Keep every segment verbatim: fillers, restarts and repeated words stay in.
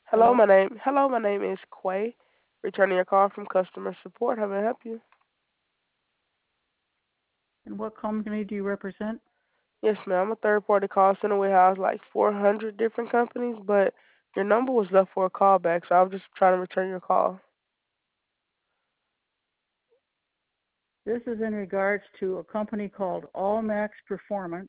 Hello, Hello? my name. Hello, my name is Quay. Returning your call from customer support. How may I help you? And what company do you represent? Yes, ma'am. I'm a third-party call center. We house like four hundred different companies, but your number was left for a callback, so I was just trying to return your call. This is in regards to a company called Allmax Performance,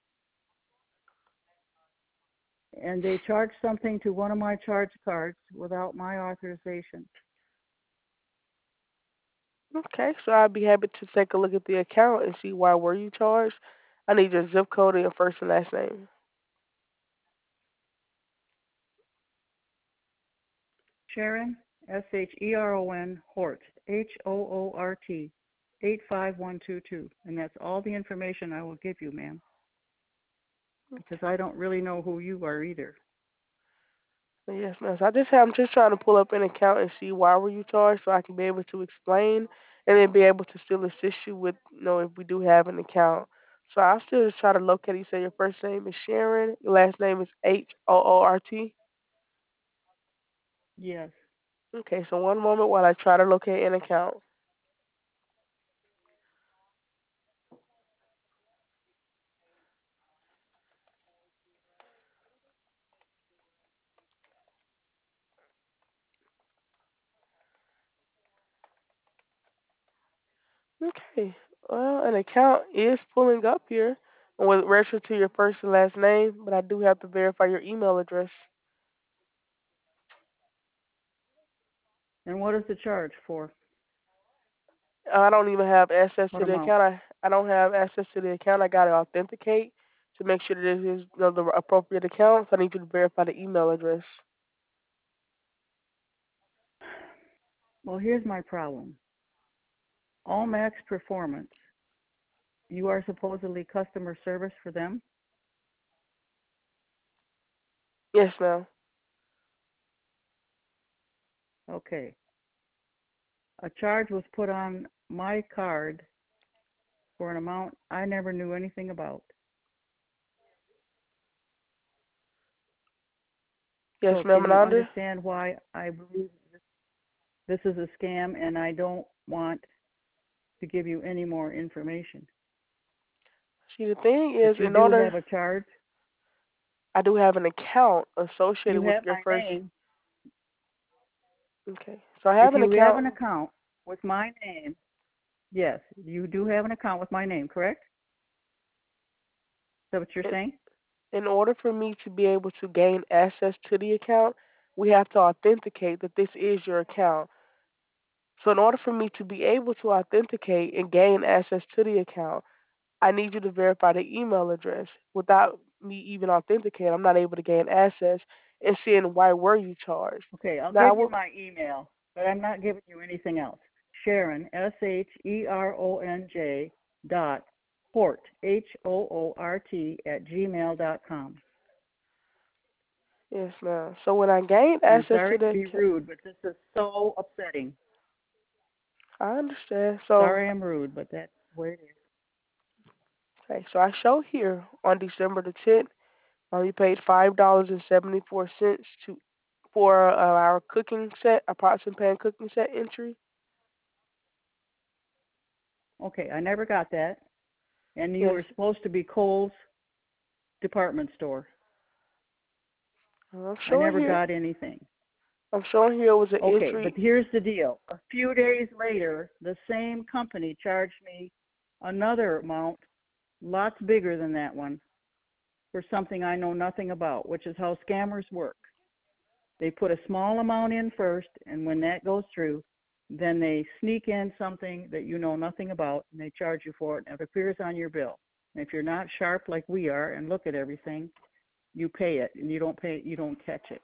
and they charged something to one of my charge cards without my authorization. Okay, so I'd be happy to take a look at the account and see why were you charged. I need your zip code and your first and last name. Sharon, S H E R O N, Hort, H O O R T, eight five one two two. And that's all the information I will give you, ma'am, because I don't really know who you are either. Yes, ma'am. So I just have, I'm just trying to pull up an account and see why were you charged, so I can be able to explain and then be able to still assist you with, you know, if we do have an account. So I'll still just try to locate. You say your first name is Sharon, your last name is H O O R T. Yes. Okay, so one moment while I try to locate an account. Okay, well, an account is pulling up here with registered to your first and last name, but I do have to verify your email address. And what is the charge for? I don't even have access What to the amount? account. I, I don't have access to the account. I got to authenticate to make sure that it is, you know, the appropriate account. So I need you to verify the email address. Well, here's my problem. Allmax Performance, you are supposedly customer service for them? Yes, ma'am. Okay. A charge was put on my card for an amount I never knew anything about. Yes, So ma'am. can And you I under understand why I believe this is a scam and I don't want to give you any more information? see the thing But is, you in do order, have a charge. I do have an account You associated with have your my first. name. Okay, so I have If an you have account. an account with my name, yes, you do have an account with my name, correct? Is that what you're In, saying? in order for me to be able to gain access to the account, we have to authenticate that this is your account. So in order for me to be able to authenticate and gain access to the account, I need you to verify the email address. Without me even authenticating, I'm not able to gain access and seeing why were you charged. Okay, I'll Now, I give you will, my email, but I'm not giving you anything else. Sharon, S H E R O N J dot Hort, H O O R T, at gmail dot com. yes, ma'am. So when I gain I'm access to sorry to the be account, rude, but this is so upsetting. I understand. So, Sorry I'm rude, but that's the way it is. okay, so I show here on December the tenth, um, you paid five dollars and seventy four cents to for uh, our cooking set, a pots and pan cooking set entry. Okay, I never got that. And you Yes, were supposed to be Kohl's department store. I'm I showing never here. got anything. I'm showing here was an Okay, but entry. here's the deal. A few days later, the same company charged me another amount, lots bigger than that one, for something I know nothing about, which is how scammers work. They put a small amount in first, and when that goes through, then they sneak in something that you know nothing about, and they charge you for it, and it appears on your bill. And if you're not sharp like we are and look at everything, you pay it, and you don't pay, you don't catch it.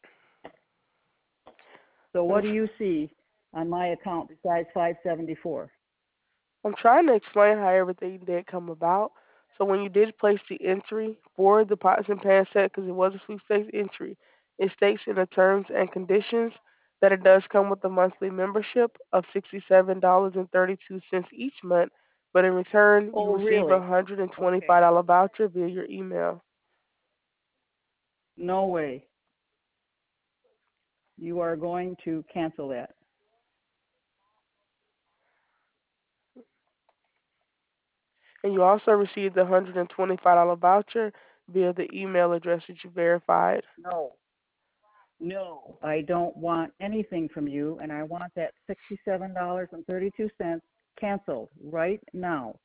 So what I'm do you see on my account besides five seventy-four? I'm trying to explain how everything did come about. So when you did place the entry for the pots and pans set, because it was a sweepstakes entry, it states in the terms and conditions that it does come with a monthly membership of sixty-seven dollars and thirty-two cents each month, but in return you Oh, receive a really? one hundred Okay. twenty-five dollars voucher via your email. No way. you are going to cancel that. And you also received a one hundred twenty-five dollars voucher via the email address that you verified. No. No, I don't want anything from you, and I want that sixty-seven dollars and thirty-two cents canceled right now.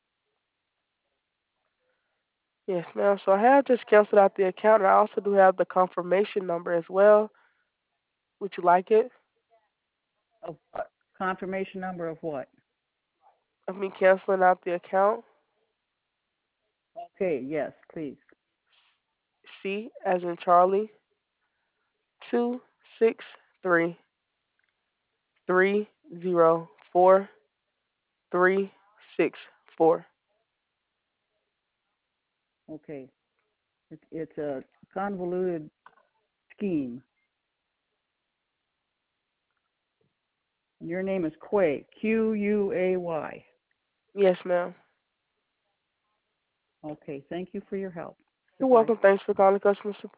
Yes, ma'am. So I have just canceled out the account, and I also do have the confirmation number as well. Would you like it? Of uh, confirmation number of what? Of me canceling out the account? Okay, yes, please. C as in Charlie, two six three three zero four three six four. Okay, it, it's a convoluted scheme. Your name is Quay, Q U A Y. Yes, ma'am. Okay, thank you for your help. You're Goodbye. welcome. Thanks for calling customer support.